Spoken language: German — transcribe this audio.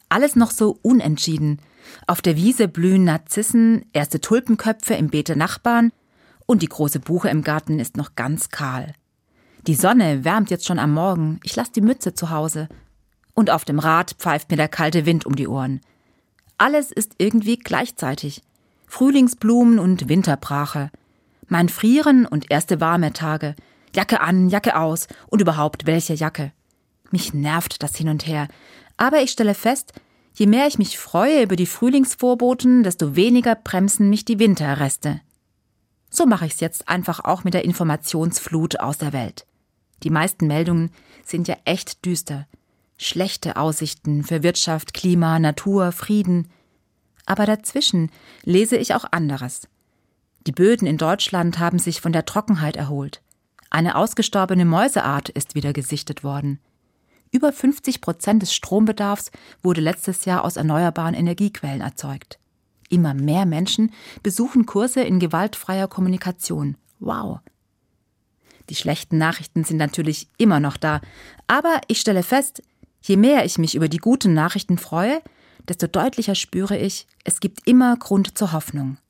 Alles noch so unentschieden. Auf der Wiese blühen Narzissen, erste Tulpenköpfe im Beet der Nachbarn und die große Buche im Garten ist noch ganz kahl. Die Sonne wärmt jetzt schon am Morgen, ich lasse die Mütze zu Hause. Und auf dem Rad pfeift mir der kalte Wind um die Ohren. Alles ist irgendwie gleichzeitig. Frühlingsblumen und Winterbrache. Mein Frieren und erste warme Tage. Jacke an, Jacke aus und überhaupt welche Jacke. Mich nervt das hin und her. Aber ich stelle fest, je mehr ich mich freue über die Frühlingsvorboten, desto weniger bremsen mich die Winterreste. So mache ich es jetzt einfach auch mit der Informationsflut aus der Welt. Die meisten Meldungen sind ja echt düster. Schlechte Aussichten für Wirtschaft, Klima, Natur, Frieden. Aber dazwischen lese ich auch anderes. Die Böden in Deutschland haben sich von der Trockenheit erholt. Eine ausgestorbene Mäuseart ist wieder gesichtet worden. Über 50% des Strombedarfs wurde letztes Jahr aus erneuerbaren Energiequellen erzeugt. Immer mehr Menschen besuchen Kurse in gewaltfreier Kommunikation. Wow! Die schlechten Nachrichten sind natürlich immer noch da, aber ich stelle fest, je mehr ich mich über die guten Nachrichten freue, desto deutlicher spüre ich, es gibt immer Grund zur Hoffnung.